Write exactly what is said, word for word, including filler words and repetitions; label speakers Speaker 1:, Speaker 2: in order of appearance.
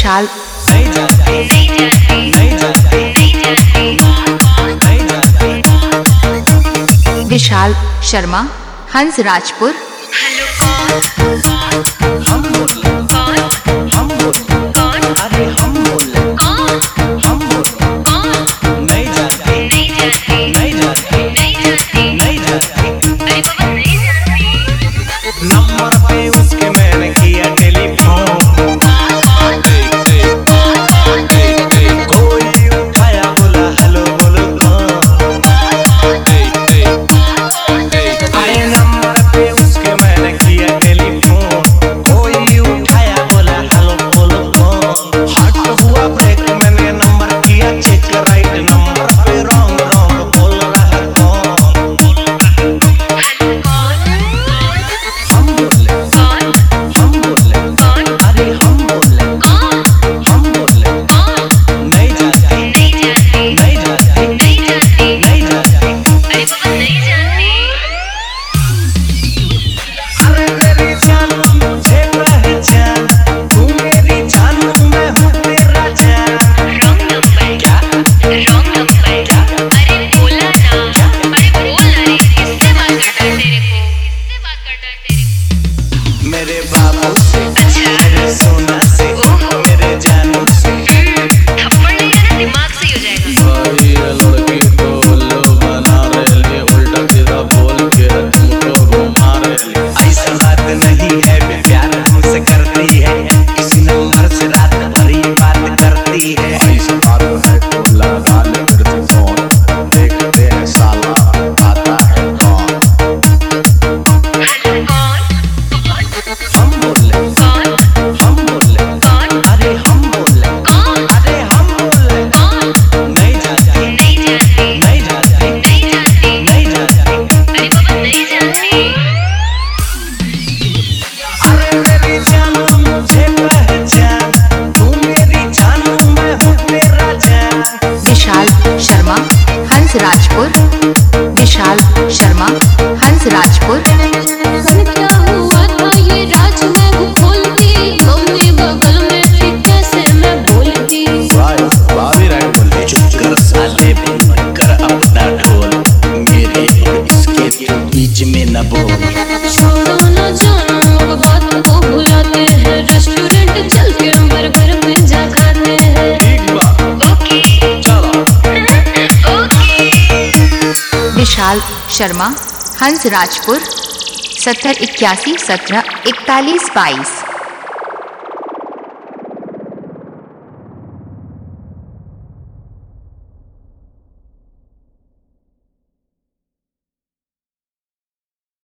Speaker 1: विशाल
Speaker 2: नहीं जाती नहीं जाती नहीं जाती नहीं जाती
Speaker 1: विशाल शर्मा हंस राजपुर।
Speaker 2: हम बोले हम बोले अरे हम बोले हम बोले नहीं जाती नहीं जाती नहीं जाती नहीं जाती नंबर पे उसके मैंने किया टेलीफोन, कोई उठाया बोला हेलो बोलो कौन। आए नंबर पे उसके मैंने किया टेलीफोन, कोई उठाया बोला हेलो बोलो कौन। हट हुआ ब्रेक मैंने नंबर किया चेक, राइट नंबर पे रॉन्ग रॉन्ग बोल रहा है कौन। हम बोले हम बोले अरे हम बोले हम बोले नहीं जाती नहीं जाती नहीं जाती नहीं जाती अरे मेरी जान मुझे पहचान, तू मेरी जान मैं हूँ तेरा जान। क्या क्या मेरे बाबू से मेरे सोना से मेरे जानू से
Speaker 3: भाई लड़की को उल्लू बना रहे, उल्टा सीधा बोल के तुमको घुमा रहे।
Speaker 2: ऐसा बात नहीं है वे प्यार हमसे करती है, किसी नंबर से रात भर ये बात करती है।
Speaker 3: ऐसा बात है तो लगा ले फिर से फोन, देखते हैं साला आता है कौन।
Speaker 2: हम बोले हम बोले अरे हम बोले अरे हम बोले नहीं जाती नहीं जाती नहीं जाती नहीं जाती अरे मेरी जानू मुझे पहचान, तू मेरी जानू मैं हूँ तेरा जान।
Speaker 1: विशाल शर्मा हंस राजपुर। विशाल शर्मा हंस राजपुर।
Speaker 4: क्या हुआ था ये राज मैं हूँ खोलती, मम्मी बगल में थी कैसे मैं बोलती।
Speaker 3: भाई भाभी राइट बोल रही।
Speaker 2: चुप कर साले बंद कर अपना ढोल, मेरे और इसके बीच में न बोल।
Speaker 4: छोड़ो ना जानो अब बात को भुलाते हैं, रेस्टोरेंट चल के बर्गर पिज्जा खाते हैं।
Speaker 3: ठीक बात चलो।
Speaker 1: विशाल शर्मा हंस राजपुर। सत्तर इक्यासी सत्रह इकतालीस बाईस।